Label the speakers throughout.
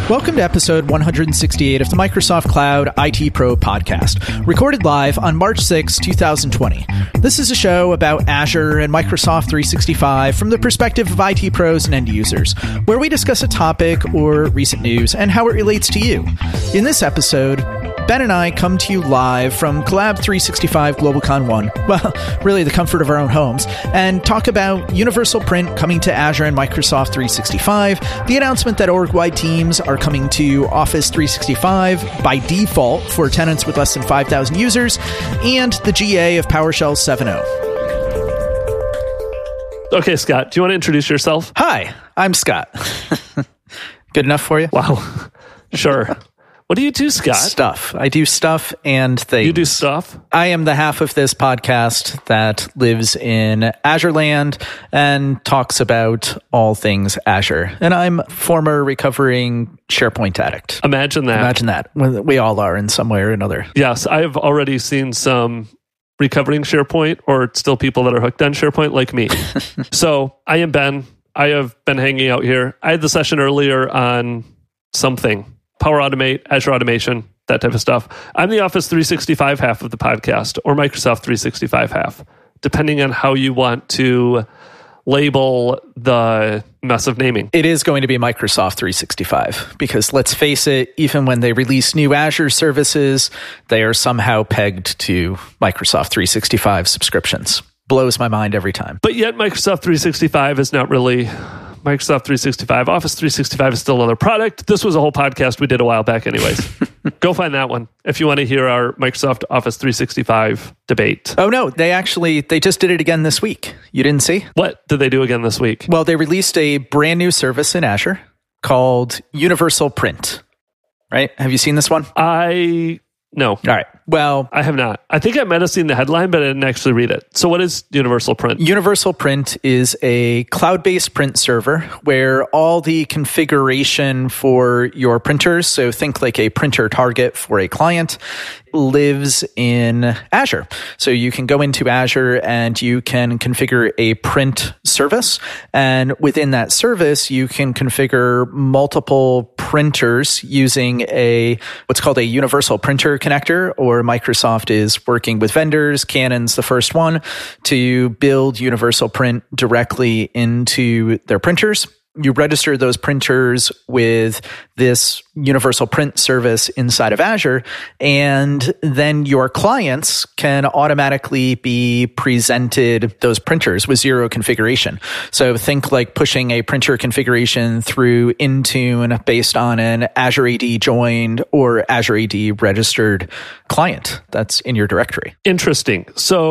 Speaker 1: Welcome to episode 168 of the Microsoft Cloud IT Pro podcast, recorded live on March 6, 2020. This is a show about Azure and Microsoft 365 from the perspective of IT pros and end users, where we discuss a topic or recent news and how it relates to you. In this episode, Ben and I come to you live from Collab 365 GlobalCon 1, well, really the comfort of our own homes, and talk about Universal Print coming to Azure and Microsoft 365, the announcement that org-wide teams are coming to Office 365 by default for tenants with less than 5,000 users, and the GA of PowerShell 7.0.
Speaker 2: Okay, Scott, do you want to introduce yourself?
Speaker 1: Hi, I'm Scott. Good enough for you?
Speaker 2: Wow. Sure. What do you do, Scott?
Speaker 1: Stuff. I do stuff and things.
Speaker 2: You do stuff?
Speaker 1: I am the half of this podcast that lives in Azure land and talks about all things Azure. And I'm a former recovering SharePoint addict.
Speaker 2: Imagine that.
Speaker 1: Imagine that. We all are in some way or another.
Speaker 2: Yes, I've already seen some recovering SharePoint or still people that are hooked on SharePoint like me. So I am Ben. I have been hanging out here. I had the session earlier on something. Power Automate, Azure Automation, that type of stuff. I'm the Office 365 half of the podcast, or Microsoft 365 half, depending on how you want to label the mess of naming.
Speaker 1: It is going to be Microsoft 365, because let's face it, even when they release new Azure services, they are somehow pegged to Microsoft 365 subscriptions. Blows my mind every time.
Speaker 2: But yet Microsoft 365 is not really Microsoft 365. Office 365 is still another product. This was a whole podcast we did a while back anyways. Go find that one if you want to hear our Microsoft Office 365 debate.
Speaker 1: Oh no, they just did it again this week. You didn't see?
Speaker 2: What did they do again this week?
Speaker 1: Well, they released a brand new service in Azure called Universal Print. Right? Have you seen this one?
Speaker 2: No.
Speaker 1: All right. Well,
Speaker 2: I have not. I think I might have seen the headline, but I didn't actually read it. So what is Universal Print?
Speaker 1: Universal Print is a cloud-based print server where all the configuration for your printers, so think like a printer target for a client, lives in Azure. So you can go into Azure and you can configure a print service. And within that service, you can configure multiple printers using what's called a universal printer connector, or Microsoft is working with vendors, Canon's the first one, to build Universal Print directly into their printers. You register those printers with this Universal Print service inside of Azure, and then your clients can automatically be presented those printers with zero configuration. So think like pushing a printer configuration through Intune based on an Azure AD joined or Azure AD registered client that's in your directory.
Speaker 2: Interesting.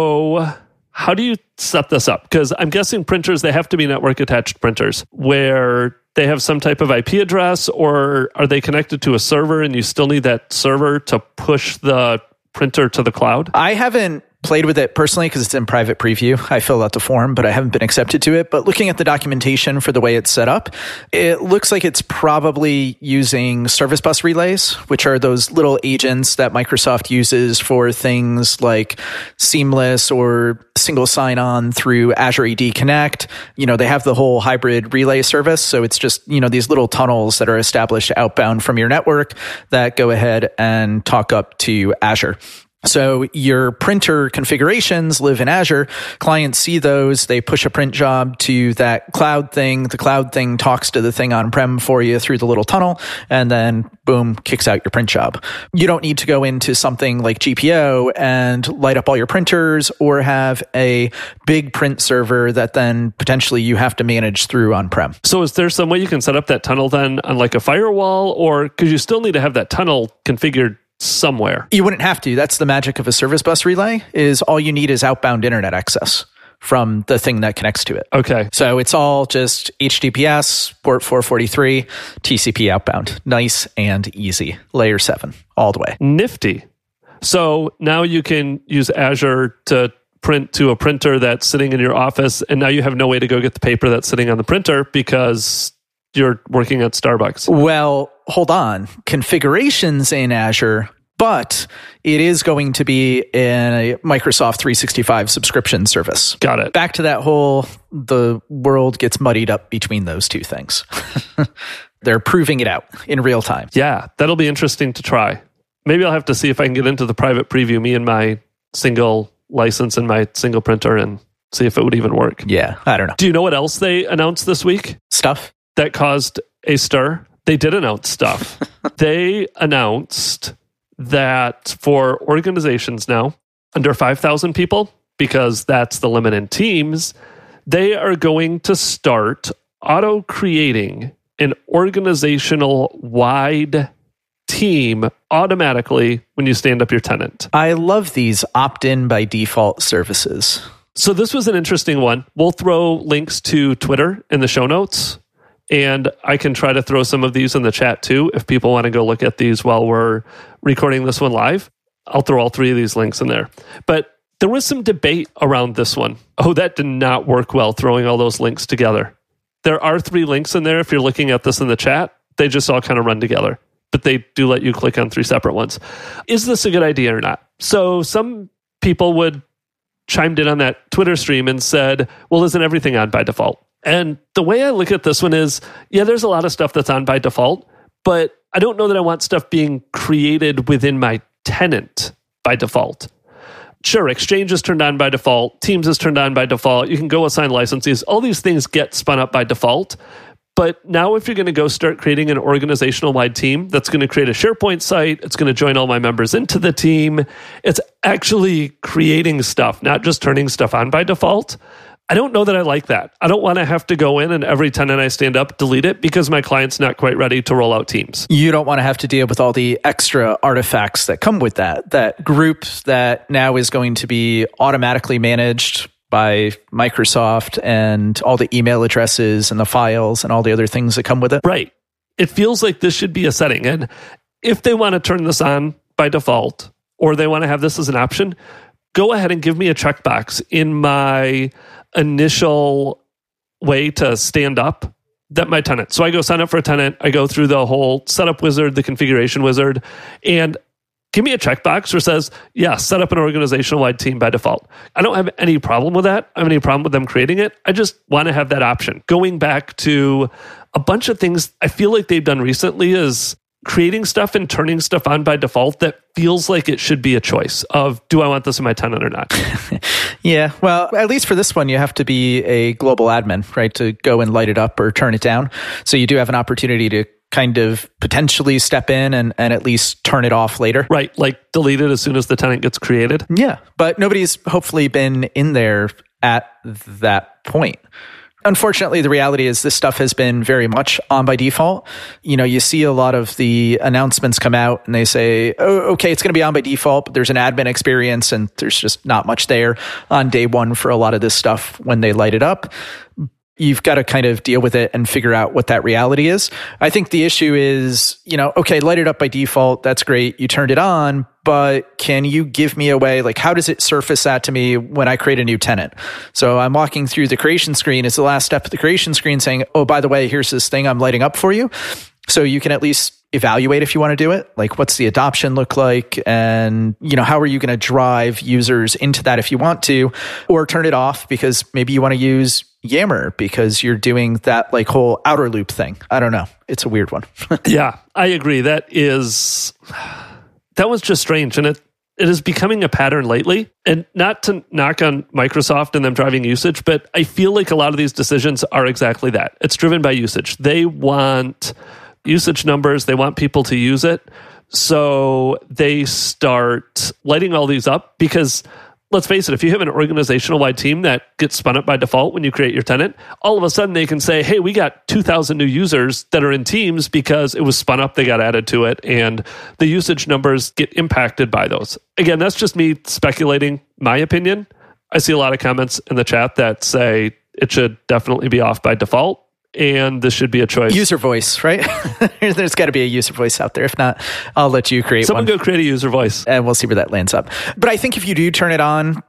Speaker 2: So how do you set this up? Because I'm guessing printers, they have to be network attached printers where they have some type of IP address, or are they connected to a server and you still need that server to push the printer to the cloud?
Speaker 1: I haven't played with it personally because it's in private preview. I filled out the form, but I haven't been accepted to it. But looking at the documentation for the way it's set up, it looks like it's probably using service bus relays, which are those little agents that Microsoft uses for things like seamless or single sign-on through Azure AD Connect. They have the whole hybrid relay service. So it's just, these little tunnels that are established outbound from your network that go ahead and talk up to Azure. So your printer configurations live in Azure. Clients see those. They push a print job to that cloud thing. The cloud thing talks to the thing on-prem for you through the little tunnel, and then boom, kicks out your print job. You don't need to go into something like GPO and light up all your printers or have a big print server that then potentially you have to manage through on-prem.
Speaker 2: So is there some way you can set up that tunnel then on like a firewall, or because you still need to have that tunnel configured somewhere?
Speaker 1: You wouldn't have to. That's the magic of a service bus relay, is all you need is outbound internet access from the thing that connects to it.
Speaker 2: Okay.
Speaker 1: So it's all just HTTPS, port 443, TCP outbound. Nice and easy. Layer 7, all the way.
Speaker 2: Nifty. So now you can use Azure to print to a printer that's sitting in your office, and now you have no way to go get the paper that's sitting on the printer because you're working at Starbucks.
Speaker 1: Well, hold on. Configurations in Azure but it is going to be a Microsoft 365 subscription service.
Speaker 2: Got it.
Speaker 1: Back to that whole, the world gets muddied up between those two things. They're proving it out in real time.
Speaker 2: Yeah, that'll be interesting to try. Maybe I'll have to see if I can get into the private preview, me and my single license and my single printer, and see if it would even work.
Speaker 1: Yeah, I don't know.
Speaker 2: Do you know what else they announced this week?
Speaker 1: Stuff?
Speaker 2: That caused a stir? They did announce stuff. They announced that for organizations now, under 5,000 people, because that's the limit in Teams, they are going to start auto-creating an organizational-wide team automatically when you stand up your tenant.
Speaker 1: I love these opt-in by default services.
Speaker 2: So this was an interesting one. We'll throw links to Twitter in the show notes, and I can try to throw some of these in the chat too if people want to go look at these while we're recording this one live. I'll throw all three of these links in there. But there was some debate around this one. Oh, that did not work well, throwing all those links together. There are 3 links in there if you're looking at this in the chat. They just all kind of run together, but they do let you click on 3 separate ones. Is this a good idea or not? So some people chimed in on that Twitter stream and said, well, isn't everything on by default? And the way I look at this one is, yeah, there's a lot of stuff that's on by default, but I don't know that I want stuff being created within my tenant by default. Sure, Exchange is turned on by default. Teams is turned on by default. You can go assign licenses. All these things get spun up by default. But now if you're going to go start creating an organizational-wide team that's going to create a SharePoint site, it's going to join all my members into the team, it's actually creating stuff, not just turning stuff on by default. I don't know that I like that. I don't want to have to go in and every tenant I stand up, delete it because my client's not quite ready to roll out Teams.
Speaker 1: You don't want to have to deal with all the extra artifacts that come with that group that now is going to be automatically managed by Microsoft and all the email addresses and the files and all the other things that come with it.
Speaker 2: Right. It feels like this should be a setting. And if they want to turn this on by default or they want to have this as an option, go ahead and give me a checkbox in my initial way to stand up that my tenant. So I go sign up for a tenant. I go through the whole setup wizard, the configuration wizard, and give me a checkbox where it says, yeah, set up an organizational-wide team by default. I don't have any problem with that. I don't have any problem with them creating it. I just want to have that option. Going back to a bunch of things I feel like they've done recently is creating stuff and turning stuff on by default that feels like it should be a choice of, do I want this in my tenant or not?
Speaker 1: Yeah, well, at least for this one, you have to be a global admin, right, to go and light it up or turn it down. So you do have an opportunity to kind of potentially step in and at least turn it off later.
Speaker 2: Right, like delete it as soon as the tenant gets created.
Speaker 1: Yeah, but nobody's hopefully been in there at that point. Unfortunately, the reality is this stuff has been very much on by default. You know, you see a lot of the announcements come out and they say, oh, okay, it's going to be on by default, but there's an admin experience and there's just not much there on day one for a lot of this stuff when they light it up. You've got to kind of deal with it and figure out what that reality is. I think the issue is, you know, okay, light it up by default. That's great. You turned it on, but can you give me a way, like how does it surface that to me when I create a new tenant? So I'm walking through the creation screen. It's the last step of the creation screen saying, oh, by the way, here's this thing I'm lighting up for you. So you can at least evaluate if you want to do it. Like what's the adoption look like? And, you know, how are you going to drive users into that if you want to, or turn it off because maybe you want to use Yammer because you're doing that like whole outer loop thing. I don't know. It's a weird one.
Speaker 2: Yeah, I agree. That was just strange. And it is becoming a pattern lately. And not to knock on Microsoft and them driving usage, but I feel like a lot of these decisions are exactly that. It's driven by usage. They want usage numbers. They want people to use it. So they start lighting all these up because let's face it, if you have an organizational-wide team that gets spun up by default when you create your tenant, all of a sudden they can say, hey, we got 2,000 new users that are in Teams because it was spun up, they got added to it, and the usage numbers get impacted by those. Again, that's just me speculating my opinion. I see a lot of comments in the chat that say it should definitely be off by default, and this should be a choice.
Speaker 1: User voice, right? There's got to be a user voice out there. If not, I'll let you create
Speaker 2: Someone
Speaker 1: one.
Speaker 2: Go create a user voice.
Speaker 1: And we'll see where that lands up. But I think if you do turn it on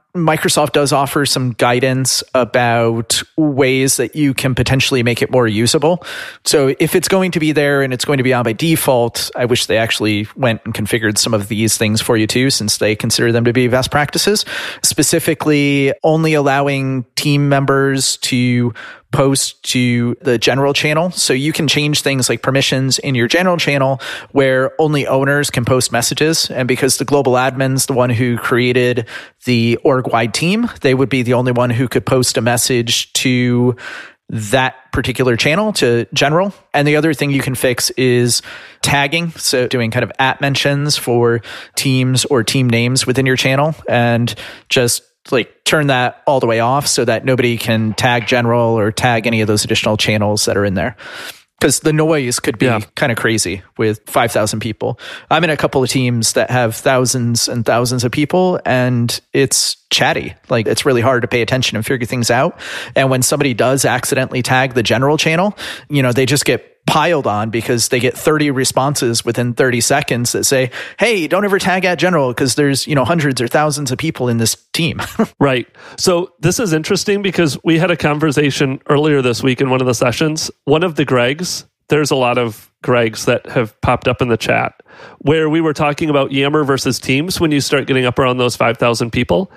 Speaker 1: Microsoft does offer some guidance about ways that you can potentially make it more usable. So if it's going to be there and it's going to be on by default, I wish they actually went and configured some of these things for you too, since they consider them to be best practices. Specifically, only allowing team members to post to the general channel. So you can change things like permissions in your general channel where only owners can post messages. And because the global admin's the one who created the org-wide team, they would be the only one who could post a message to that particular channel, to general. And the other thing you can fix is tagging. So doing kind of @mentions for teams or team names within your channel, and just like turn that all the way off so that nobody can tag general or tag any of those additional channels that are in there. Because the noise could be kind of crazy with 5,000 people. I'm in a couple of teams that have thousands and thousands of people, and it's chatty. Like, it's really hard to pay attention and figure things out. And when somebody does accidentally tag the general channel, they just get piled on because they get 30 responses within 30 seconds that say, hey, don't ever tag @general because there's, hundreds or thousands of people in this team.
Speaker 2: Right. So this is interesting because we had a conversation earlier this week in one of the sessions. One of the Gregs, there's a lot of Gregs that have popped up in the chat, where we were talking about Yammer versus Teams when you start getting up around those 5,000 people.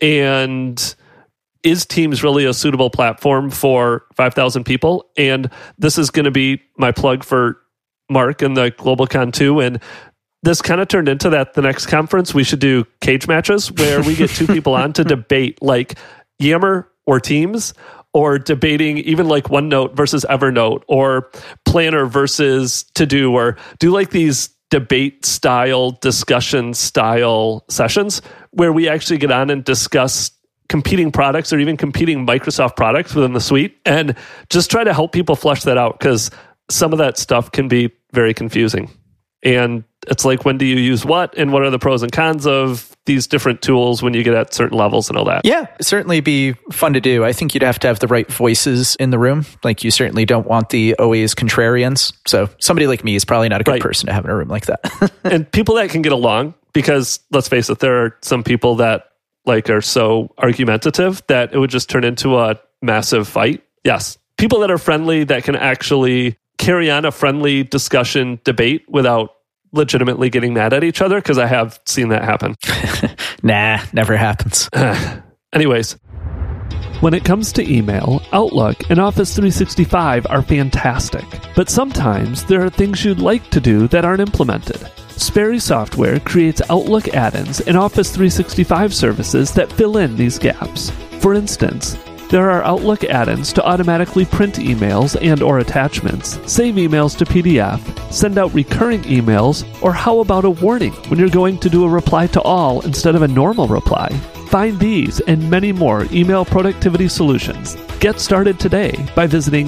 Speaker 2: And is Teams really a suitable platform for 5,000 people? And this is going to be my plug for Mark and the GlobalCon 2. And this kind of turned into that the next conference, we should do cage matches where we get two people on to debate like Yammer or Teams, or debating even like OneNote versus Evernote, or Planner versus To-Do, or do like these debate style, discussion style sessions where we actually get on and discuss competing products or even competing Microsoft products within the suite, and just try to help people flesh that out, because some of that stuff can be very confusing. And it's like, when do you use what, and what are the pros and cons of these different tools when you get at certain levels and all that?
Speaker 1: Yeah, certainly be fun to do. I think you'd have to have the right voices in the room. Like, you certainly don't want the always contrarians. So somebody like me is probably not a good person to have in a room like that.
Speaker 2: And people that can get along, because let's face it, there are some people that are so argumentative that it would just turn into a massive fight. Yes. People that are friendly, that can actually carry on a friendly discussion, debate without legitimately getting mad at each other, because I have seen that happen.
Speaker 1: Nah, never happens.
Speaker 2: Anyways. When it comes to email, Outlook and Office 365 are fantastic, but sometimes there are things you'd like to do that aren't implemented. Sperry Software creates Outlook add-ins and Office 365 services that fill in these gaps. For instance, there are Outlook add-ins to automatically print emails and or attachments, save emails to PDF, send out recurring emails, or how about a warning when you're going to do a reply to all instead of a normal reply? Find these and many more email productivity solutions. Get started today by visiting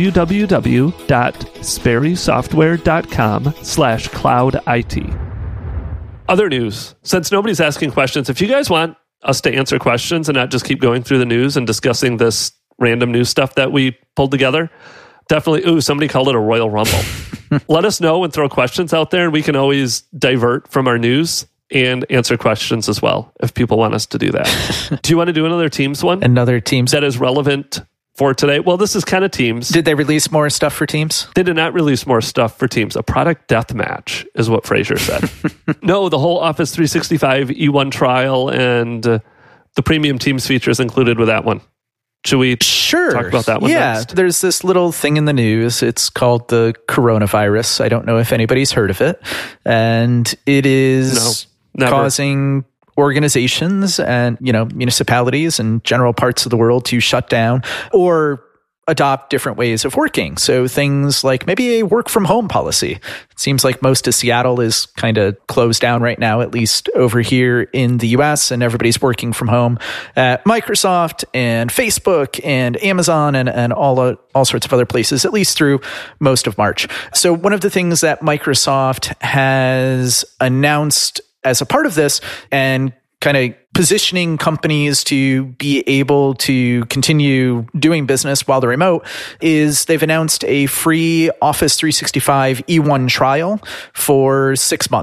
Speaker 2: www.sperrysoftware.com/cloudit. Other news. Since nobody's asking questions, if you guys want us to answer questions and not just keep going through the news and discussing this random news stuff that we pulled together, definitely, somebody called it a Royal Rumble. Let us know and throw questions out there, and we can always divert from our news and answer questions as well if people want us to do that. Do you want to do another Teams one?
Speaker 1: Another Teams
Speaker 2: that is relevant for today? Well, this is kind of Teams.
Speaker 1: Did they release more stuff for Teams?
Speaker 2: They did not release more stuff for Teams. A product death match is what Fraser said. No, the whole Office 365 E1 trial and the premium Teams features included with that one. Should we talk about that one next?
Speaker 1: There's this little thing in the news. It's called the coronavirus. I don't know if anybody's heard of it. And it is causing organizations and, municipalities and general parts of the world to shut down or adopt different ways of working. So things like maybe a work from home policy. It seems like most of Seattle is kind of closed down right now, at least over here in the US, and everybody's working from home at Microsoft and Facebook and Amazon and all sorts of other places, at least through most of March. So one of the things that Microsoft has announced as a part of this, and kind of positioning companies to be able to continue doing business while they're remote, is they've announced a free Office 365 E1 trial for 6 months.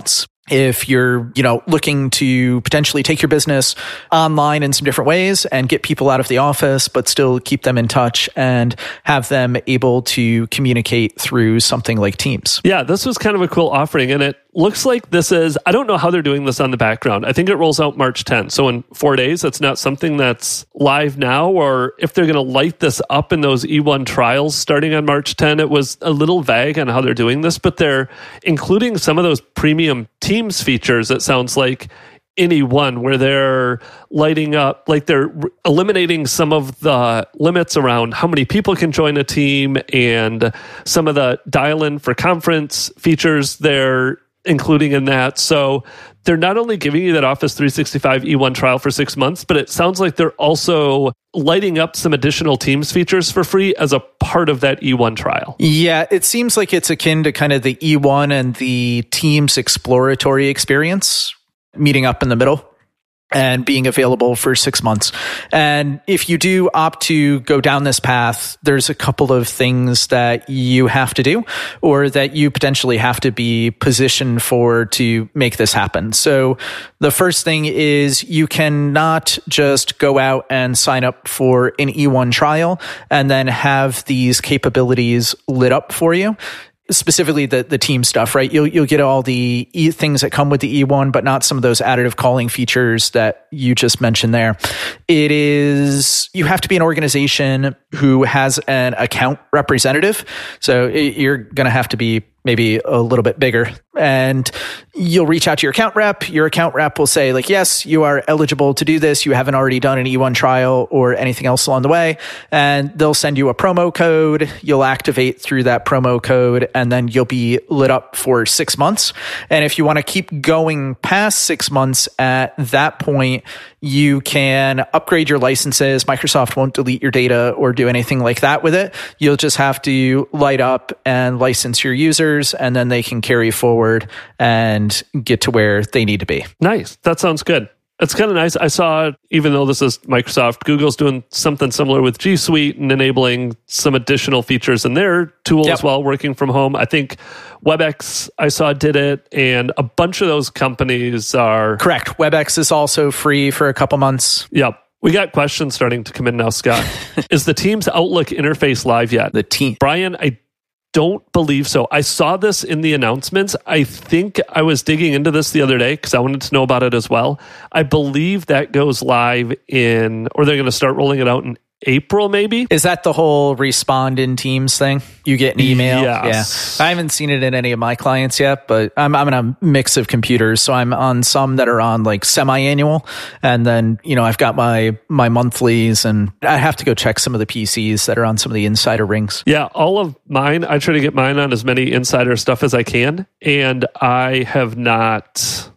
Speaker 1: If you're, looking to potentially take your business online in some different ways and get people out of the office, but still keep them in touch and have them able to communicate through something like Teams.
Speaker 2: Yeah, this was kind of a cool offering. And it looks like this is, I don't know how they're doing this on the background. I think it rolls out March 10th. So in 4 days, it's not something that's live now, or if they're going to light this up in those E1 trials starting on March 10, it was a little vague on how they're doing this, but they're including some of those premium Teams features, it sounds like, in E1, where they're lighting up, like they're eliminating some of the limits around how many people can join a team, and some of the dial-in for conference features they're including in that. So they're not only giving you that Office 365 E1 trial for 6 months, but it sounds like they're also lighting up some additional Teams features for free as a part of that E1 trial.
Speaker 1: Yeah, it seems like it's akin to kind of the E1 and the Teams exploratory experience meeting up in the middle and being available for 6 months. And if you do opt to go down this path, there's a couple of things that you have to do, or that you potentially have to be positioned for to make this happen. So the first thing is you cannot just go out and sign up for an E1 trial and then have these capabilities lit up for you. Specifically the team stuff, right? You'll get all the things that come with the E1, but not some of those additive calling features that you just mentioned there. It is, you have to be an organization who has an account representative. So you're going to have to be maybe a little bit bigger, and you'll reach out to your account rep. Your account rep will say, like, yes, you are eligible to do this. You haven't already done an E1 trial or anything else along the way. And they'll send you a promo code. You'll activate through that promo code, and then you'll be lit up for 6 months. And if you want to keep going past 6 months, at that point, you can upgrade your licenses. Microsoft won't delete your data or do anything like that with it. You'll just have to light up and license your users, and then they can carry forward and get to where they need to be.
Speaker 2: Nice. That sounds good. It's kind of nice. I saw, even though this is Microsoft, Google's doing something similar with G Suite and enabling some additional features in their tool as well, working from home. I think WebEx, I saw, did it, and a bunch of those companies are... Correct.
Speaker 1: WebEx is also free for a couple months.
Speaker 2: Yep. We got questions starting to come in now, Scott. Is the Teams Outlook interface live yet? Brian, I don't believe so. I saw this in the announcements. I think I was digging into this the other day because I wanted to know about it as well. I believe that goes live in, or they're going to start rolling it out in April, maybe.
Speaker 1: Is that the whole respond in Teams thing? You get an email?
Speaker 2: Yes.
Speaker 1: Yeah. I haven't seen it in any of my clients yet, but I'm in a mix of computers. So I'm on some that are on like semi-annual. And then, I've got my monthlies, and I have to go check some of the PCs that are on some of the insider rings.
Speaker 2: Yeah. All of mine, I try to get mine on as many insider stuff as I can. And I have not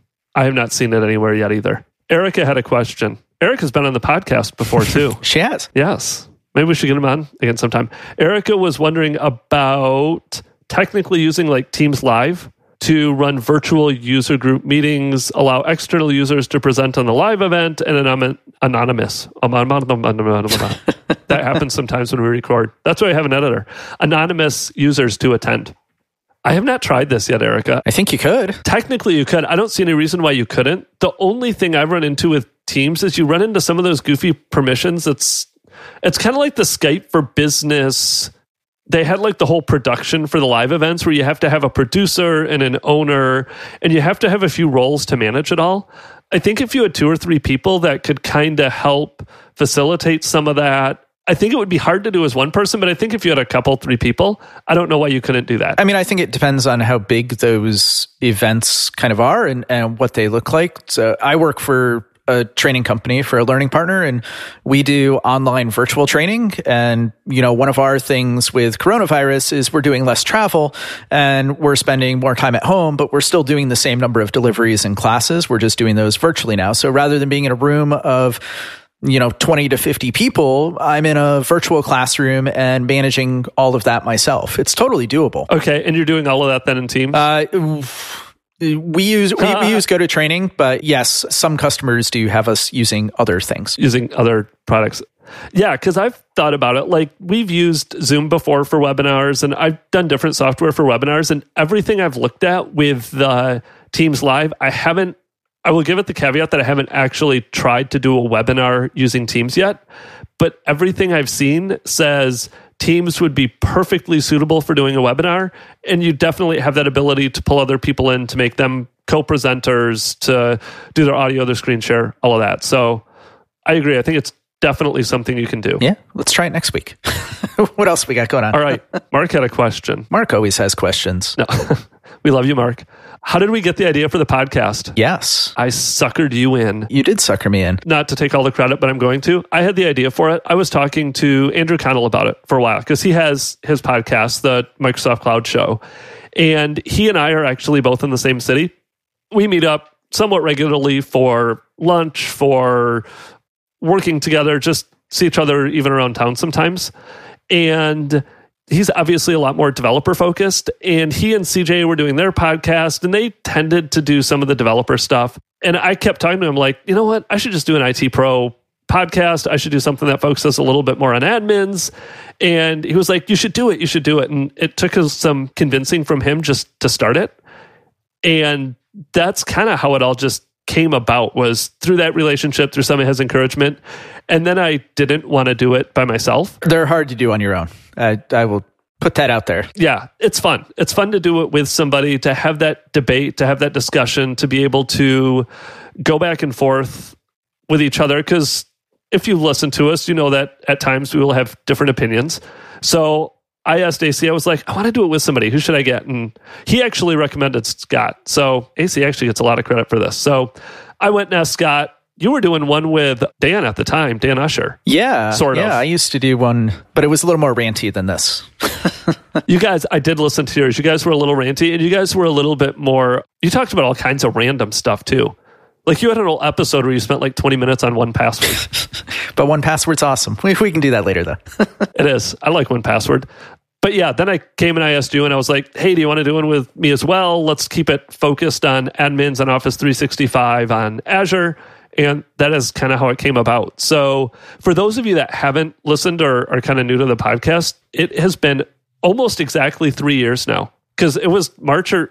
Speaker 2: seen it anywhere yet either. Erica had a question. Erica's been on the podcast before too.
Speaker 1: She has.
Speaker 2: Yes. Maybe we should get him on again sometime. Erica was wondering about technically using like Teams Live to run virtual user group meetings, allow external users to present on the live event, and anonymous. That happens sometimes when we record. That's why I have an editor. Anonymous users to attend. I have not tried this yet, Erica.
Speaker 1: I think you could.
Speaker 2: Technically, you could. I don't see any reason why you couldn't. The only thing I've run into with Teams is you run into some of those goofy permissions. It's kind of like the Skype for Business. They had like the whole production for the live events where you have to have a producer and an owner, and you have to have a few roles to manage it all. I think if you had 2 or 3 people that could kind of help facilitate some of that, I think it would be hard to do as one person, but I think if you had a couple, 3 people, I don't know why you couldn't do that.
Speaker 1: I mean, I think it depends on how big those events kind of are and what they look like. So I work for a training company, for a learning partner, and we do online virtual training. And, one of our things with coronavirus is we're doing less travel and we're spending more time at home, but we're still doing the same number of deliveries and classes. We're just doing those virtually now. So rather than being in a room of 20 to 50 people, I'm in a virtual classroom and managing all of that myself. It's totally doable.
Speaker 2: Okay. And you're doing all of that then in Teams?
Speaker 1: We use GoToTraining, but yes, some customers do have us using other things.
Speaker 2: Using other products. Yeah, because I've thought about it. Like, we've used Zoom before for webinars, and I've done different software for webinars, and everything I've looked at with the Teams Live. I will give it the caveat that I haven't actually tried to do a webinar using Teams yet, but everything I've seen says Teams would be perfectly suitable for doing a webinar, and you definitely have that ability to pull other people in to make them co-presenters, to do their audio, their screen share, all of that. So I agree. I think it's definitely something you can do.
Speaker 1: Yeah, let's try it next week. What else we got going on?
Speaker 2: All right. Mark had a question.
Speaker 1: Mark always has questions.
Speaker 2: No, we love you, Mark. How did we get the idea for the podcast?
Speaker 1: Yes.
Speaker 2: I suckered you in.
Speaker 1: You did sucker me in.
Speaker 2: Not to take all the credit, but I'm going to. I had the idea for it. I was talking to Andrew Connell about it for a while because he has his podcast, the Microsoft Cloud Show. And he and I are actually both in the same city. We meet up somewhat regularly for lunch, for working together, just see each other even around town sometimes. And he's obviously a lot more developer focused, and he and CJ were doing their podcast, and they tended to do some of the developer stuff. And I kept talking to him like, you know what? I should just do an IT Pro podcast. I should do something that focuses a little bit more on admins. And he was like, you should do it. You should do it. And it took us some convincing from him just to start it. And that's kind of how it all just came about, was through that relationship, through some of his encouragement. And then I didn't want to do it by myself.
Speaker 1: They're hard to do on your own. I will put that out there.
Speaker 2: Yeah, it's fun. It's fun to do it with somebody, to have that debate, to have that discussion, to be able to go back and forth with each other. Because if you've listened to us, you know that at times we will have different opinions. So I asked AC, I was like, I want to do it with somebody. Who should I get? And he actually recommended Scott. So AC actually gets a lot of credit for this. So I went and asked Scott. You were doing one with Dan at the time, Dan Usher.
Speaker 1: Yeah.
Speaker 2: Sort of.
Speaker 1: Yeah, I used to do one, but it was a little more ranty than this.
Speaker 2: You guys, I did listen to yours. You guys were a little ranty, and you guys were a little bit more, you talked about all kinds of random stuff too. Like you had an whole episode where you spent like 20 minutes on 1Password.
Speaker 1: But 1Password's awesome. We can do that later though.
Speaker 2: It is. I like 1Password. But yeah, then I came and I asked you, and I was like, hey, do you want to do one with me as well? Let's keep it focused on admins on Office 365 on Azure. And that is kind of how it came about. So for those of you that haven't listened or are kind of new to the podcast, it has been almost exactly 3 years now. Because it was March or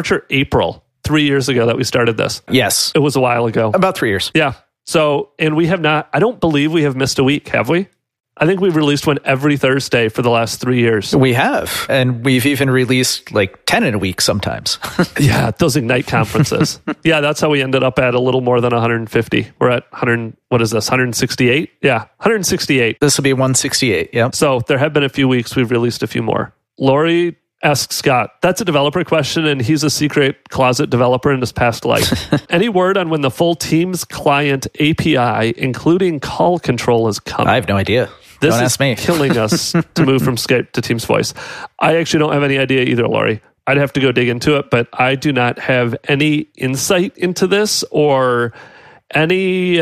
Speaker 2: April 3 years ago that we started this?
Speaker 1: Yes.
Speaker 2: It was a while ago.
Speaker 1: About 3 years.
Speaker 2: Yeah. So, and we have not, I don't believe we have missed a week, have we? I think we've released one every Thursday for the last 3 years.
Speaker 1: We have. And we've even released like 10 in a week sometimes.
Speaker 2: Yeah, those Ignite conferences. Yeah, that's how we ended up at a little more than 150. We're at 100, what is this, 168? Yeah, 168.
Speaker 1: This will be 168, yeah.
Speaker 2: So there have been a few weeks we've released a few more. Lori asked Scott, that's a developer question, and he's a secret closet developer in his past life. Any word on when the full Teams client API, including call control, is coming?
Speaker 1: I have no idea.
Speaker 2: This
Speaker 1: Don't
Speaker 2: is
Speaker 1: ask me.
Speaker 2: killing us to move from Skype to Teams Voice. I actually don't have any idea either, Lori. I'd have to go dig into it, but I do not have any insight into this or any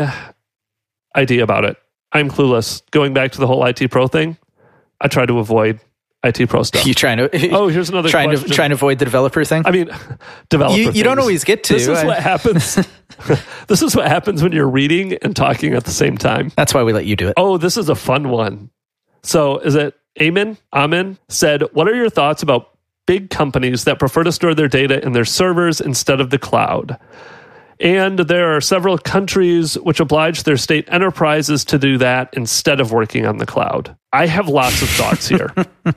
Speaker 2: idea about it. I'm clueless. Going back to the whole IT Pro thing, I try to avoid IT Pro stuff.
Speaker 1: You trying to?
Speaker 2: Oh, here's another question.
Speaker 1: Trying to avoid the developer thing.
Speaker 2: I mean, developer.
Speaker 1: You don't always get to.
Speaker 2: This is what happens. This is what happens when you're reading and talking at the same time.
Speaker 1: That's why we let you do it.
Speaker 2: Oh, this is a fun one. So, is it Amin said, "What are your thoughts about big companies that prefer to store their data in their servers instead of the cloud?" And there are several countries which oblige their state enterprises to do that instead of working on the cloud. I have lots of thoughts here.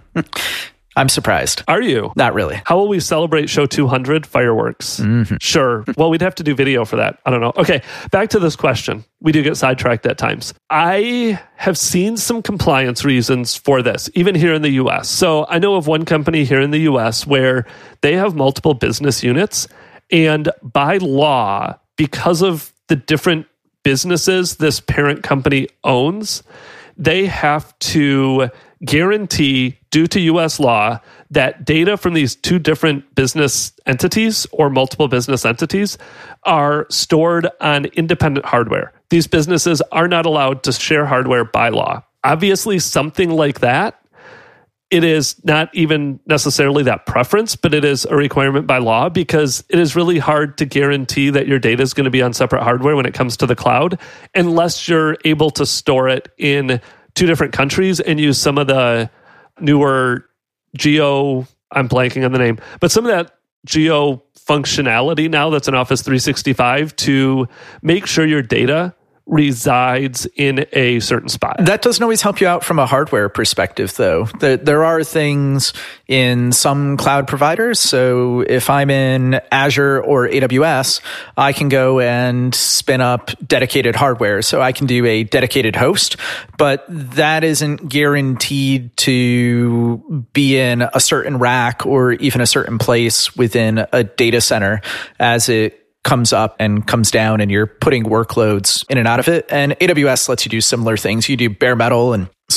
Speaker 1: I'm surprised.
Speaker 2: Are you?
Speaker 1: Not really.
Speaker 2: How will we celebrate show 200? Fireworks. Mm-hmm. Sure. Well, we'd have to do video for that. I don't know. Okay, back to this question. We do get sidetracked at times. I have seen some compliance reasons for this, even here in the US. So I know of one company here in the US where they have multiple business units. And by law, because of the different businesses this parent company owns, they have to guarantee, due to US law, that data from these two different business entities or multiple business entities are stored on independent hardware. These businesses are not allowed to share hardware by law. Obviously, something like that, it is not even necessarily that preference, but it is a requirement by law because it is really hard to guarantee that your data is going to be on separate hardware when it comes to the cloud, unless you're able to store it in two different countries and use some of the newer I'm blanking on the name, but some of that geo functionality now that's in Office 365 to make sure your data resides in a certain spot.
Speaker 1: That doesn't always help you out from a hardware perspective, though. There are things in some cloud providers. So if I'm in Azure or AWS, I can go and spin up dedicated hardware. So I can do a dedicated host, but that isn't guaranteed to be in a certain rack or even a certain place within a data center as it comes up and comes down and you're putting workloads in and out of it. And AWS lets you do similar things. You do bare metal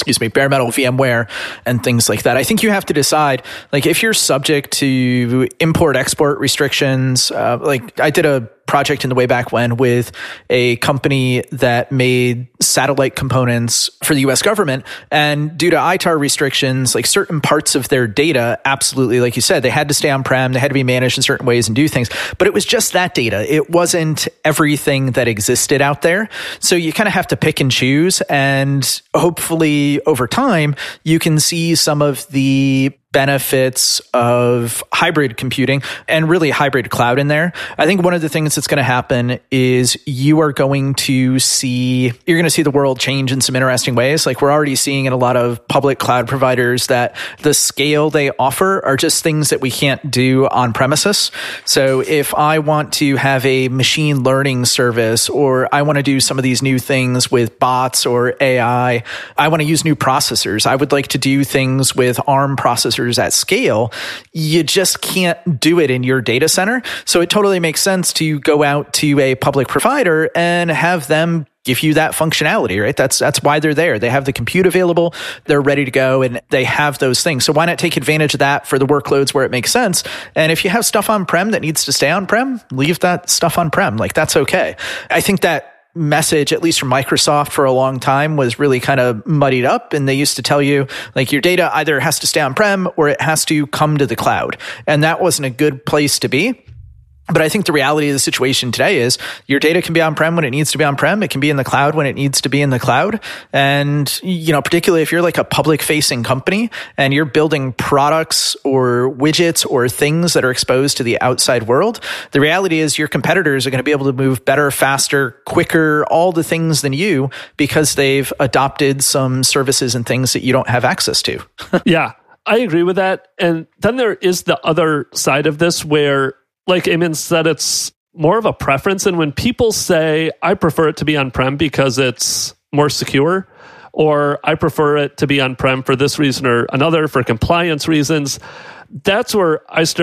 Speaker 1: VMware and things like that. I think you have to decide, like, if you're subject to import-export restrictions, like I did a project in the way back when with a company that made satellite components for the US government. And due to ITAR restrictions, like certain parts of their data, absolutely, like you said, they had to stay on-prem, they had to be managed in certain ways and do things. But it was just that data. It wasn't everything that existed out there. So you kind of have to pick and choose. And hopefully over time, you can see some of the benefits of hybrid computing and really hybrid cloud in there. I think one of the things that's going to happen is you're going to see the world change in some interesting ways. Like we're already seeing in a lot of public cloud providers that the scale they offer are just things that we can't do on premises. So if I want to have a machine learning service, or I want to do some of these new things with bots or AI, I want to use new processors. I would like to do things with ARM processors at scale. You just can't do it in your data center. So it totally makes sense to go out to a public provider and have them give you that functionality, right? That's why they're there. They have the compute available, they're ready to go, and they have those things. So why not take advantage of that for the workloads where it makes sense? And if you have stuff on-prem that needs to stay on-prem, leave that stuff on-prem. Like, that's okay. I think that message, at least from Microsoft for a long time, was really kind of muddied up. And they used to tell you, like, your data either has to stay on-prem or it has to come to the cloud. And that wasn't a good place to be. But I think the reality of the situation today is your data can be on-prem when it needs to be on-prem. It can be in the cloud when it needs to be in the cloud. And, particularly if you're like a public-facing company and you're building products or widgets or things that are exposed to the outside world, the reality is your competitors are going to be able to move better, faster, quicker, all the things than you, because they've adopted some services and things that you don't have access to.
Speaker 2: Yeah, I agree with that. And then there is the other side of this where, like Eamon said, it's more of a preference. And when people say, I prefer it to be on-prem because it's more secure, or I prefer it to be on-prem for this reason or another, for compliance reasons, that's where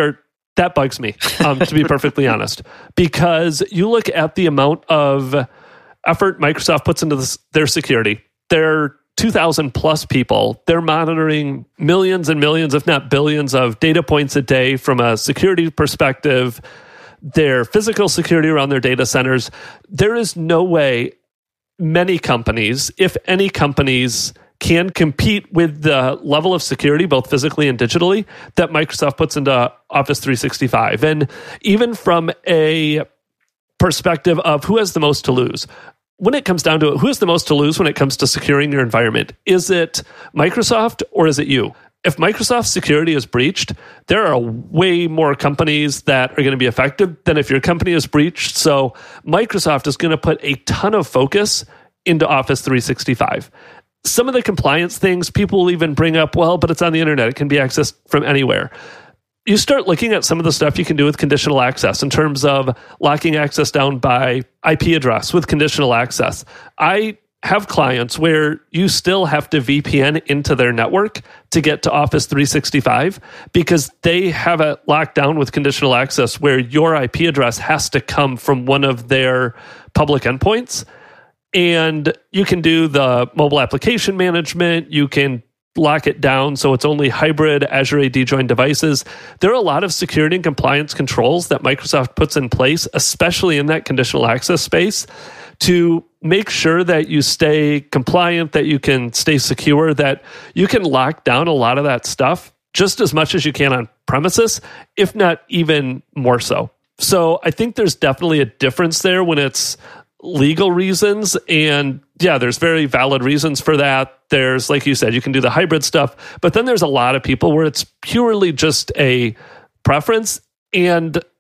Speaker 2: that bugs me, to be perfectly honest. Because you look at the amount of effort Microsoft puts into their security. They're 2,000 plus people. They're monitoring millions and millions, if not billions, of data points a day from a security perspective, their physical security around their data centers. There is no way many companies, if any companies, can compete with the level of security, both physically and digitally, that Microsoft puts into Office 365. And even from a perspective of who has the most to lose, when it comes down to it, who has the most to lose when it comes to securing your environment? Is it Microsoft or is it you? If Microsoft's security is breached, there are way more companies that are going to be affected than if your company is breached. So Microsoft is going to put a ton of focus into Office 365. Some of the compliance things, people will even bring up, well, but it's on the internet. It can be accessed from anywhere. You start looking at some of the stuff you can do with conditional access in terms of locking access down by IP address with conditional access. I have clients where you still have to VPN into their network to get to Office 365 because they have it locked down with conditional access where your IP address has to come from one of their public endpoints. And you can do the mobile application management. You can lock it down so it's only hybrid Azure AD joined devices. There are a lot of security and compliance controls that Microsoft puts in place, especially in that conditional access space, to make sure that you stay compliant, that you can stay secure, that you can lock down a lot of that stuff just as much as you can on premises, if not even more so. So I think there's definitely a difference there when it's legal reasons. And yeah, there's very valid reasons for that. There's, like you said, you can do the hybrid stuff, but then there's a lot of people where it's purely just a preference. And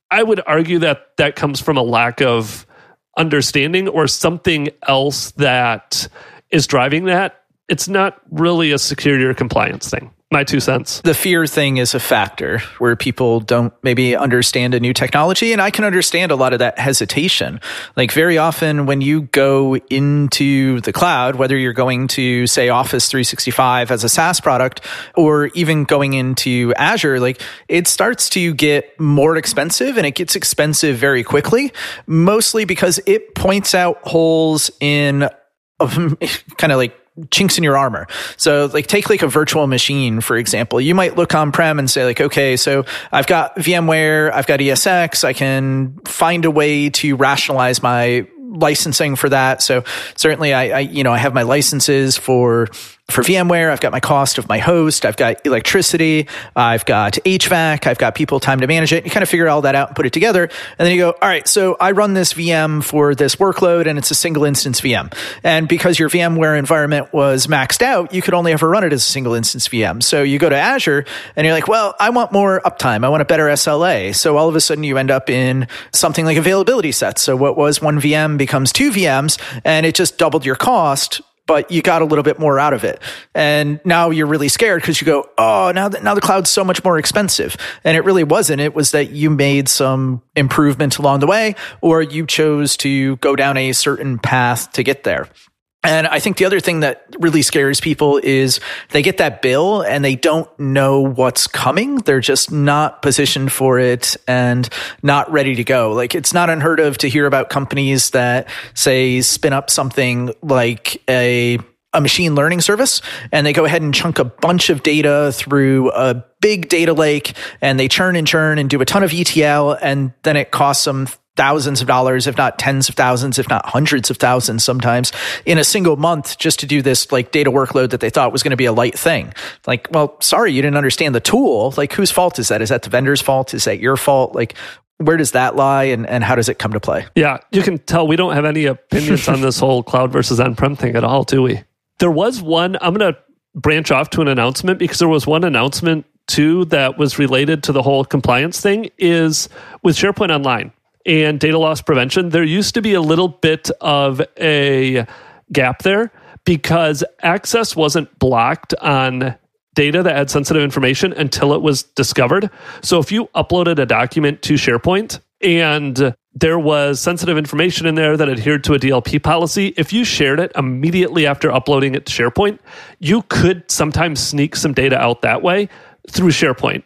Speaker 2: I would argue that that comes from a lack of understanding or something else that is driving that. It's not really a security or compliance thing. My 2 cents.
Speaker 1: The fear thing is a factor where people don't maybe understand a new technology. And I can understand a lot of that hesitation. Like very often when you go into the cloud, whether you're going to say Office 365 as a SaaS product or even going into Azure, like it starts to get more expensive and it gets expensive very quickly, mostly because it points out holes in kind of like chinks in your armor. So like take like a virtual machine, for example. You might look on-prem and say like, okay, so I've got VMware, I've got ESX, I can find a way to rationalize my licensing for that. So certainly I have my licenses for VMware, I've got my cost of my host, I've got electricity, I've got HVAC, I've got people, time to manage it. You kind of figure all that out and put it together. And then you go, all right, so I run this VM for this workload and it's a single instance VM. And because your VMware environment was maxed out, you could only ever run it as a single instance VM. So you go to Azure and you're like, well, I want more uptime. I want a better SLA. So all of a sudden you end up in something like availability sets. So what was one VM becomes 2 VMs and it just doubled your cost, but you got a little bit more out of it. And now you're really scared because you go, oh, now the cloud's so much more expensive. And it really wasn't. It was that you made some improvement along the way, or you chose to go down a certain path to get there. And I think the other thing that really scares people is they get that bill and they don't know what's coming. They're just not positioned for it and not ready to go. Like it's not unheard of to hear about companies that say spin up something like a machine learning service and they go ahead and chunk a bunch of data through a big data lake and they churn and do a ton of ETL and then it costs them thousands of dollars, if not tens of thousands, if not hundreds of thousands sometimes in a single month just to do this like data workload that they thought was going to be a light thing. Like, well, sorry, you didn't understand the tool. Like whose fault is that? Is that the vendor's fault? Is that your fault? Like where does that lie and how does it come to play?
Speaker 2: Yeah, you can tell we don't have any opinions on this whole cloud versus on-prem thing at all, do we? There was one, I'm going to branch off to an announcement because there was one announcement too that was related to the whole compliance thing is with SharePoint Online and data loss prevention. There used to be a little bit of a gap there because access wasn't blocked on data that had sensitive information until it was discovered. So if you uploaded a document to SharePoint and there was sensitive information in there that adhered to a DLP policy, if you shared it immediately after uploading it to SharePoint, you could sometimes sneak some data out that way through SharePoint.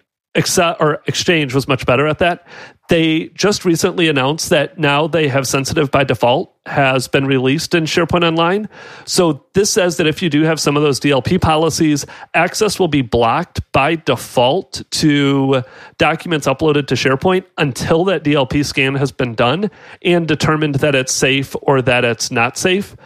Speaker 2: Exchange was much better at that. They just recently announced that now they have sensitive by default has been released in SharePoint Online. So this says that if you do have some of those DLP policies, access will be blocked by default to documents uploaded to SharePoint until that DLP scan has been done and determined that it's safe or that it's not safe.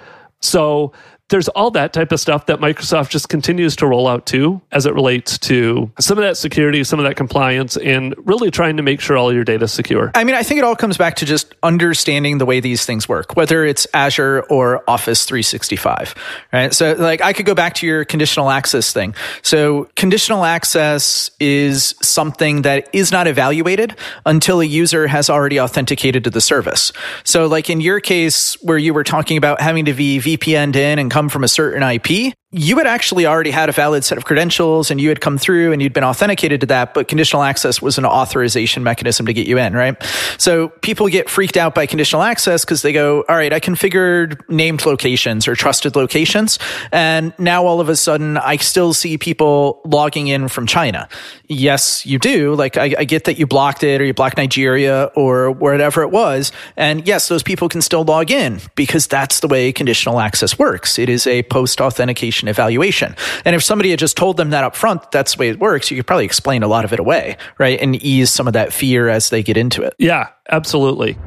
Speaker 2: So there's all that type of stuff that Microsoft just continues to roll out too, as it relates to some of that security, some of that compliance, and really trying to make sure all your data is secure.
Speaker 1: I mean, I think it all comes back to just understanding the way these things work, whether it's Azure or Office 365, right? So like I could go back to your conditional access thing. So conditional access is something that is not evaluated until a user has already authenticated to the service. So like in your case where you were talking about having to be VPN'd in and come from a certain IP, you had actually already had a valid set of credentials and you had come through and you'd been authenticated to that, but conditional access was an authorization mechanism to get you in, right? So people get freaked out by conditional access because they go, all right, I configured named locations or trusted locations. And now all of a sudden I still see people logging in from China. Yes, you do. Like I get that you blocked it or you blocked Nigeria or whatever it was. And yes, those people can still log in because that's the way conditional access works. It is a post-authentication evaluation. And if somebody had just told them that up front, that's the way it works, you could probably explain a lot of it away, right? And ease some of that fear as they get into it.
Speaker 2: Yeah, absolutely.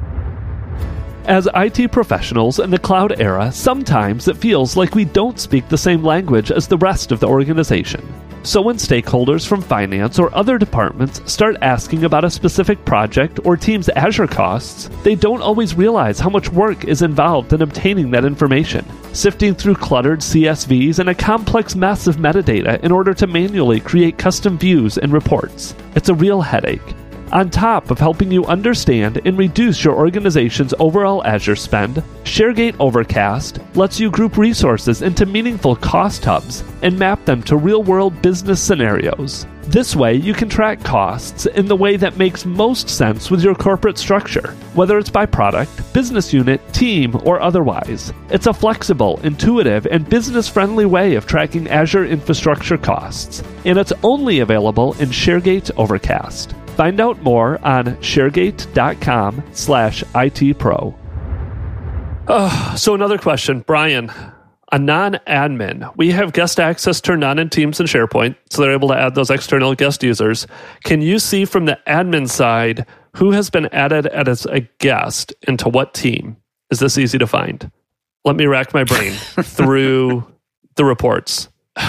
Speaker 2: As IT professionals in the cloud era, sometimes it feels like we don't speak the same language as the rest of the organization. So when stakeholders from finance or other departments start asking about a specific project or team's Azure costs, they don't always realize how much work is involved in obtaining that information, sifting through cluttered CSVs and a complex mess of metadata in order to manually create custom views and reports. It's a real headache. On top of helping you understand and reduce your organization's overall Azure spend, ShareGate Overcast lets you group resources into meaningful cost hubs and map them to real-world business scenarios. This way, you can track costs in the way that makes most sense with your corporate structure, whether it's by product, business unit, team, or otherwise. It's a flexible, intuitive, and business-friendly way of tracking Azure infrastructure costs, and it's only available in ShareGate Overcast. Find out more on sharegate.com/ITPro. So another question, Brian. A non-admin, we have guest access turned on in Teams and SharePoint, so they're able to add those external guest users. Can you see from the admin side who has been added as a guest into what team? Is this easy to find? Let me rack my brain through the reports.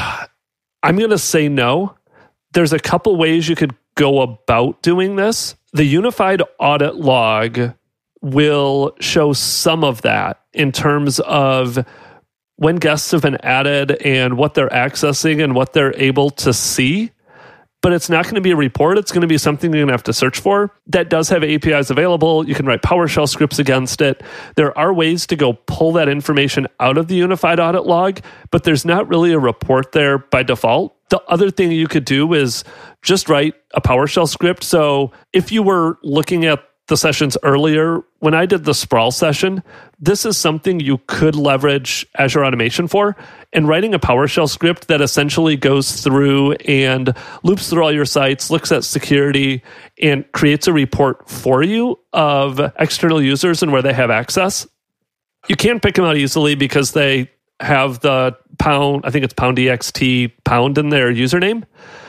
Speaker 2: I'm going to say no. There's a couple ways you could go about doing this. The unified audit log will show some of that in terms of when guests have been added and what they're accessing and what they're able to see. But it's not going to be a report. It's going to be something you're going to have to search for. That does have APIs available. You can write PowerShell scripts against it. There are ways to go pull that information out of the unified audit log, but there's not really a report there by default. The other thing you could do is just write a PowerShell script. So if you were looking at the sessions earlier, when I did the sprawl session, this is something you could leverage Azure Automation for. And writing a PowerShell script that essentially goes through and loops through all your sites, looks at security, and creates a report for you of external users and where they have access. You can't pick them out easily because they have the pound, I think it's pound.ext pound in their username.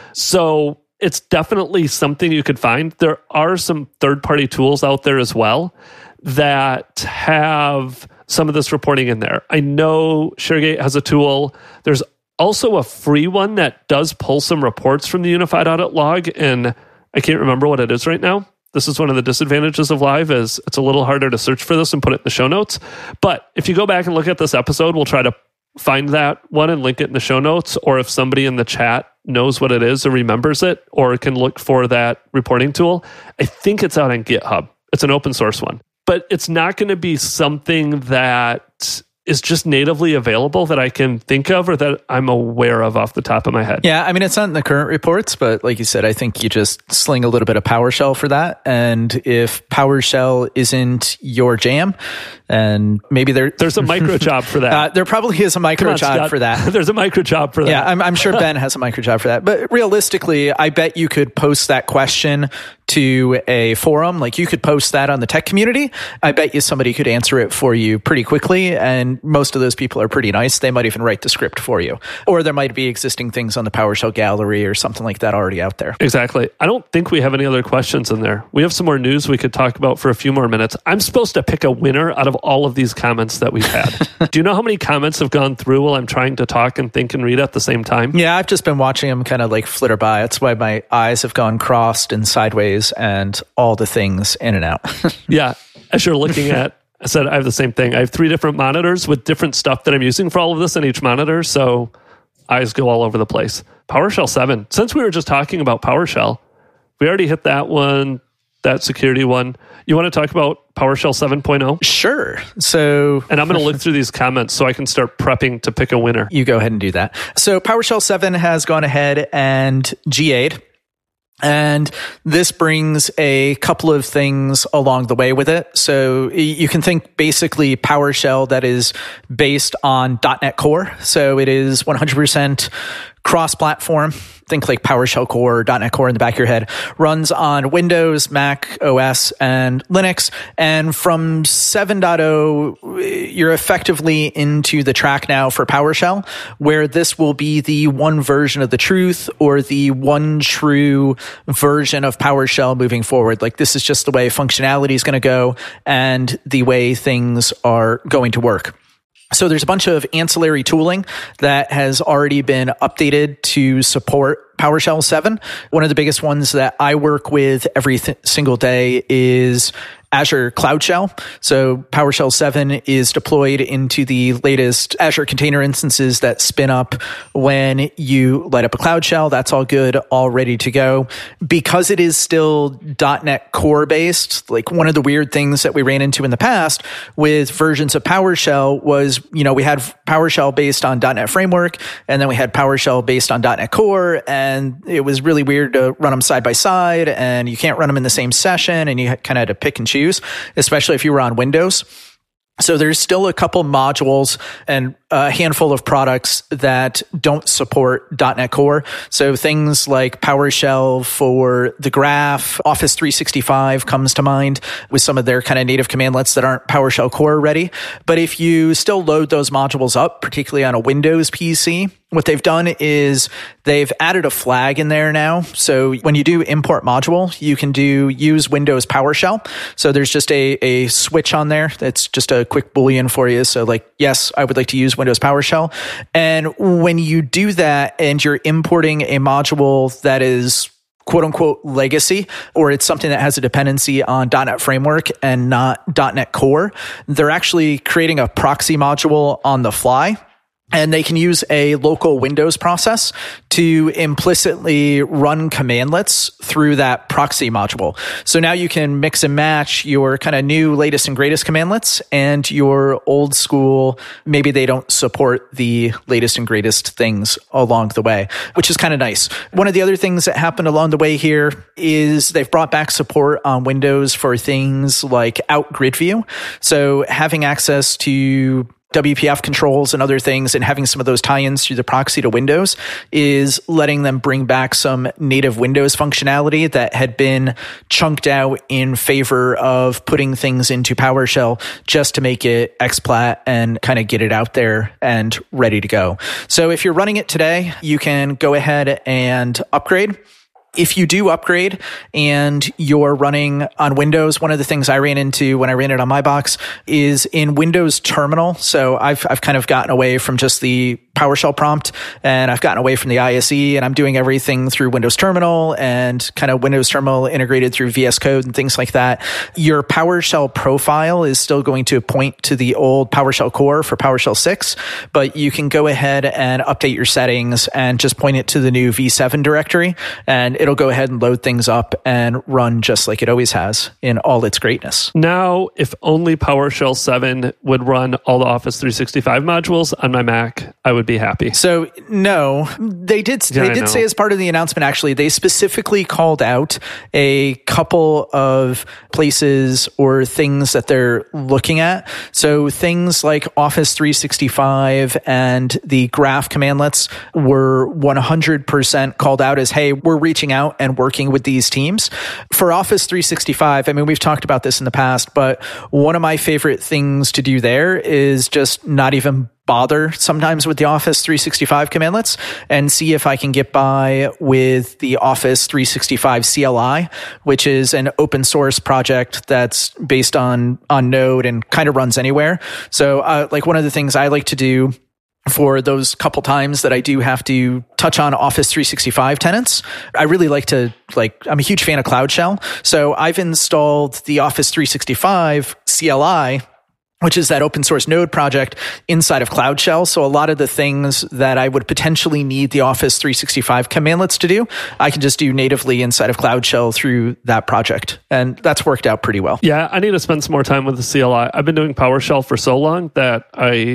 Speaker 2: So it's definitely something you could find. There are some third-party tools out there as well that have some of this reporting in there. I know ShareGate has a tool. There's also a free one that does pull some reports from the Unified Audit Log, and I can't remember what it is right now. This is one of the disadvantages of live, is it's a little harder to search for this and put it in the show notes. But if you go back and look at this episode, we'll try to find that one and link it in the show notes, or if somebody in the chat knows what it is or remembers it, or can look for that reporting tool. I think it's out on GitHub. It's an open source one. But it's not going to be something that is just natively available that I can think of or that I'm aware of off the top of my head.
Speaker 1: Yeah, I mean, it's not in the current reports, but like you said, I think you just sling a little bit of PowerShell for that. And if PowerShell isn't your jam, and maybe
Speaker 2: there's a micro job for that.
Speaker 1: There probably is a micro job for that.
Speaker 2: There's a micro job for that.
Speaker 1: Yeah, I'm sure Ben has a micro job for that. But realistically, I bet you could post that question to a forum. Like, you could post that on the tech community. I bet you somebody could answer it for you pretty quickly. And most of those people are pretty nice. They might even write the script for you. Or there might be existing things on the PowerShell gallery or something like that already out there.
Speaker 2: Exactly. I don't think we have any other questions in there. We have some more news we could talk about for a few more minutes. I'm supposed to pick a winner out of all of these comments that we've had. Do you know how many comments have gone through while I'm trying to talk and think and read at the same time?
Speaker 1: Yeah, I've just been watching them kind of like flitter by. That's why my eyes have gone crossed and sideways and all the things in and out.
Speaker 2: Yeah. As you're looking at, I said I have the same thing. I have 3 different monitors with different stuff that I'm using for all of this in each monitor. So eyes go all over the place. PowerShell 7. Since we were just talking about PowerShell, we already hit that one, that security one. You want to talk about PowerShell 7.0?
Speaker 1: Sure. So,
Speaker 2: and I'm going to look through these comments so I can start prepping to pick a winner.
Speaker 1: You go ahead and do that. So PowerShell 7 has gone ahead and GA'd. And this brings a couple of things along the way with it. So you can think basically PowerShell that is based on .NET Core. So it is 100% cross-platform. Think like PowerShell Core, .NET Core in the back of your head. Runs on Windows, Mac OS, and Linux. And from 7.0, you're effectively into the track now for PowerShell, where this will be the one version of the truth, or the one true version of PowerShell moving forward. Like, this is just the way functionality is going to go and the way things are going to work. So there's a bunch of ancillary tooling that has already been updated to support PowerShell 7. One of the biggest ones that I work with every single day is Azure Cloud Shell. So PowerShell 7 is deployed into the latest Azure container instances that spin up when you light up a Cloud Shell. That's all good, all ready to go. Because it is still .NET Core based, like one of the weird things that we ran into in the past with versions of PowerShell was, we had PowerShell based on .NET Framework, and then we had PowerShell based on .NET Core, and it was really weird to run them side by side, and you can't run them in the same session, and you kind of had to pick and choose, especially if you were on Windows. So there's still a couple modules and a handful of products that don't support .NET Core. So things like PowerShell for the graph, Office 365 comes to mind with some of their kind of native commandlets that aren't PowerShell Core ready. But if you still load those modules up, particularly on a Windows PC, what they've done is they've added a flag in there now. So when you do import module, you can use Windows PowerShell. So there's just a switch on there. That's just a quick Boolean for you. So like, yes, I would like to use Windows PowerShell. And when you do that and you're importing a module that is quote unquote legacy, or it's something that has a dependency on .NET Framework and not .NET Core, they're actually creating a proxy module on the fly. And they can use a local Windows process to implicitly run commandlets through that proxy module. So now you can mix and match your kind of new latest and greatest commandlets and your old school, maybe they don't support the latest and greatest things along the way, which is kind of nice. One of the other things that happened along the way here is they've brought back support on Windows for things like Out Grid View. So having access to WPF controls and other things and having some of those tie-ins through the proxy to Windows is letting them bring back some native Windows functionality that had been chunked out in favor of putting things into PowerShell just to make it explat and kind of get it out there and ready to go. So if you're running it today, you can go ahead and upgrade. If you do upgrade and you're running on Windows, one of the things I ran into when I ran it on my box is in Windows Terminal. So I've kind of gotten away from just the PowerShell prompt, and I've gotten away from the ISE, and I'm doing everything through Windows Terminal and kind of Windows Terminal integrated through VS Code and things like that. Your PowerShell profile is still going to point to the old PowerShell core for PowerShell 6, but you can go ahead and update your settings and just point it to the new V7 directory, and it'll go ahead and load things up and run just like it always has in all its greatness.
Speaker 2: Now, if only PowerShell 7 would run all the Office 365 modules on my Mac, I would be happy.
Speaker 1: So no, they did say as part of the announcement, actually, they specifically called out a couple of places or things that they're looking at. So things like Office 365 and the graph commandlets were 100% called out as, hey, we're reaching out and working with these teams. For Office 365, I mean, we've talked about this in the past, but one of my favorite things to do there is just not even bother sometimes with the Office 365 commandlets and see if I can get by with the Office 365 CLI, which is an open source project that's based on Node and kind of runs anywhere. So like one of the things I like to do for those couple times that I do have to touch on Office 365 tenants, I really like to, I'm a huge fan of Cloud Shell. So I've installed the Office 365 CLI, which is that open source Node project inside of Cloud Shell. So a lot of the things that I would potentially need the Office 365 commandlets to do, I can just do natively inside of Cloud Shell through that project. And that's worked out pretty well.
Speaker 2: Yeah, I need to spend some more time with the CLI. I've been doing PowerShell for so long that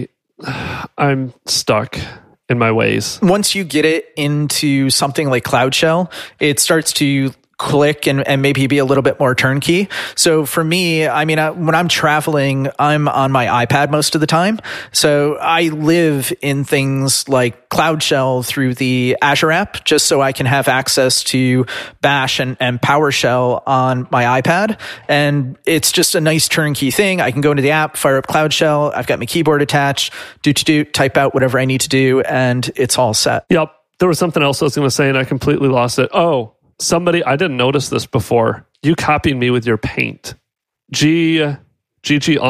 Speaker 2: I'm stuck in my ways.
Speaker 1: Once you get it into something like Cloud Shell, it starts to click and maybe be a little bit more turnkey. So for me, I mean, when I'm traveling, I'm on my iPad most of the time. So I live in things like Cloud Shell through the Azure app, just so I can have access to Bash and PowerShell on my iPad. And it's just a nice turnkey thing. I can go into the app, fire up Cloud Shell. I've got my keyboard attached, type out whatever I need to do, and it's all set.
Speaker 2: Yep. There was something else I was going to say and I completely lost it. Oh, somebody, I didn't notice this before. You copied me with your paint. GG Unk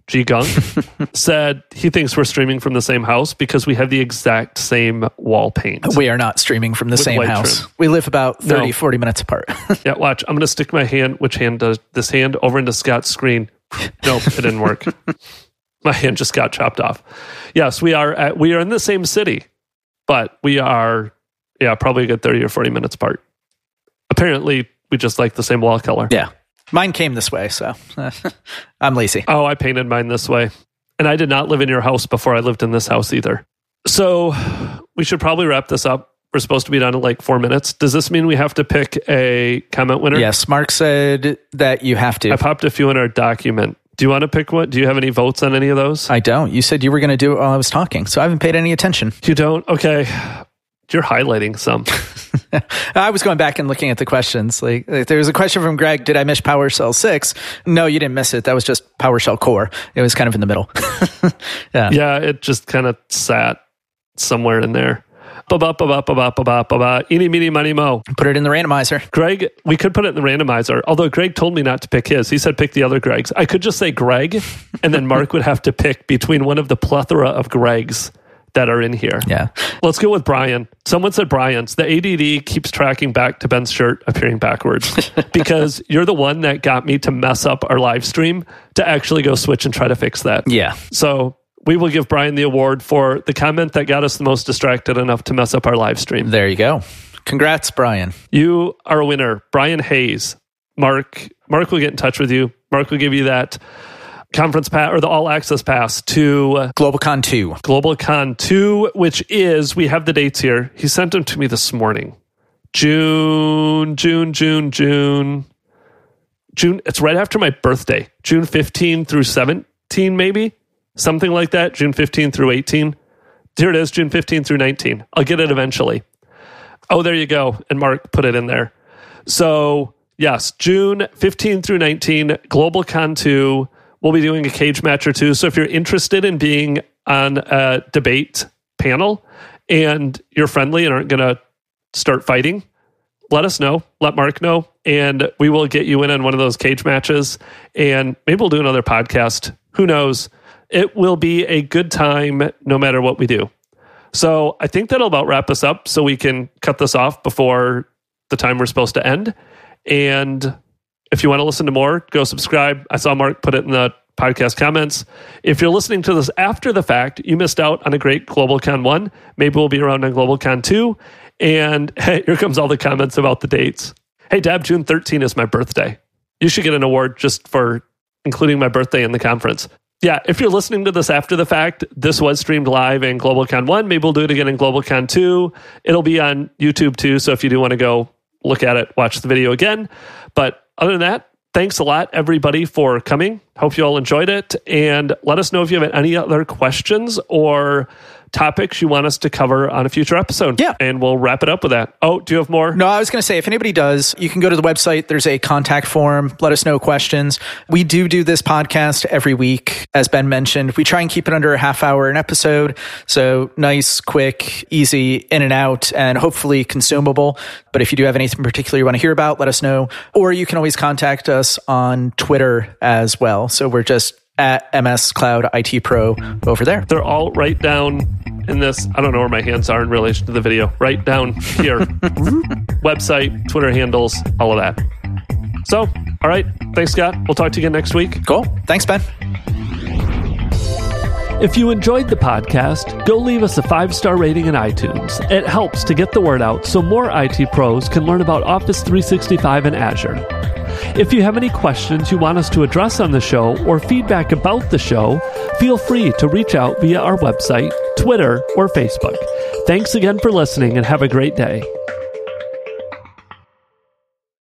Speaker 2: G Gunk, said he thinks we're streaming from the same house because we have the exact same wall paint.
Speaker 1: We are not streaming from the same house.
Speaker 2: Trim.
Speaker 1: We live about 40 minutes apart.
Speaker 2: Yeah, watch. I'm going to stick my hand, which hand does this hand, over into Scott's screen. Nope, it didn't work. My hand just got chopped off. Yes, we are in the same city, but we are, probably a good 30 or 40 minutes apart. Apparently, we just like the same wall color.
Speaker 1: Yeah. Mine came this way, so I'm lazy.
Speaker 2: Oh, I painted mine this way. And I did not live in your house before I lived in this house either. So we should probably wrap this up. We're supposed to be done in like 4 minutes. Does this mean we have to pick a comment winner?
Speaker 1: Yes, Mark said that you have to.
Speaker 2: I popped a few in our document. Do you want to pick one? Do you have any votes on any of those?
Speaker 1: I don't. You said you were going to do it while I was talking, so I haven't paid any attention.
Speaker 2: You don't? Okay. You're highlighting some.
Speaker 1: I was going back and looking at the questions. Like there was a question from Greg, did I miss PowerShell 6? No, you didn't miss it. That was just PowerShell Core. It was kind of in the middle.
Speaker 2: Yeah, it just kind of sat somewhere in there. Eeny, meeny, miny, mo.
Speaker 1: Put it in the randomizer.
Speaker 2: Greg, we could put it in the randomizer, although Greg told me not to pick his. He said pick the other Gregs. I could just say Greg, and then Mark would have to pick between one of the plethora of Gregs that are in here.
Speaker 1: Yeah.
Speaker 2: Let's go with Brian. Someone said Brian's. The ADD keeps tracking back to Ben's shirt appearing backwards because you're the one that got me to mess up our live stream to actually go switch and try to fix that.
Speaker 1: Yeah.
Speaker 2: So we will give Brian the award for the comment that got us the most distracted enough to mess up our live stream.
Speaker 1: There you go. Congrats, Brian.
Speaker 2: You are a winner. Brian Hayes. Mark will get in touch with you. Mark will give you that conference pass or the all access pass to
Speaker 1: GlobalCon 2.
Speaker 2: GlobalCon 2, which is, we have the dates here. He sent them to me this morning. June. It's right after my birthday. June 15 through 17, maybe? Something like that. June 15 through 18. Here it is, June 15 through 19. I'll get it eventually. Oh, there you go. And Mark put it in there. So, yes, June 15 through 19, GlobalCon 2. We'll be doing a cage match or two. So if you're interested in being on a debate panel and you're friendly and aren't going to start fighting, let us know. Let Mark know. And we will get you in on one of those cage matches. And maybe we'll do another podcast. Who knows? It will be a good time no matter what we do. So I think that'll about wrap us up so we can cut this off before the time we're supposed to end. And if you want to listen to more, go subscribe. I saw Mark put it in the podcast comments. If you're listening to this after the fact, you missed out on a great GlobalCon 1. Maybe we'll be around on GlobalCon 2. And hey, here comes all the comments about the dates. Hey, Dab, June 13 is my birthday. You should get an award just for including my birthday in the conference. Yeah, if you're listening to this after the fact, this was streamed live in GlobalCon 1. Maybe we'll do it again in GlobalCon 2. It'll be on YouTube too, so if you do want to go look at it, watch the video again. But other than that, thanks a lot, everybody, for coming. Hope you all enjoyed it. And let us know if you have any other questions or topics you want us to cover on a future episode.
Speaker 1: Yeah.
Speaker 2: And we'll wrap it up with that. Oh, do you have more?
Speaker 1: No, I was going to say, if anybody does, you can go to the website. There's a contact form. Let us know questions. We do this podcast every week. As Ben mentioned, we try and keep it under a half hour an episode. So nice, quick, easy, in and out, and hopefully consumable. But if you do have anything particular you want to hear about, let us know. Or you can always contact us on Twitter as well. So we're just at MS Cloud IT Pro over there.
Speaker 2: They're all right down in this. I don't know where my hands are in relation to the video. Right down here. Website, Twitter handles, all of that. So, all right. Thanks, Scott. We'll talk to you again next week.
Speaker 1: Cool. Thanks, Ben.
Speaker 2: If you enjoyed the podcast, go leave us a 5-star rating in iTunes. It helps to get the word out so more IT pros can learn about Office 365 and Azure. If you have any questions you want us to address on the show or feedback about the show, feel free to reach out via our website, Twitter, or Facebook. Thanks again for listening and have a great day.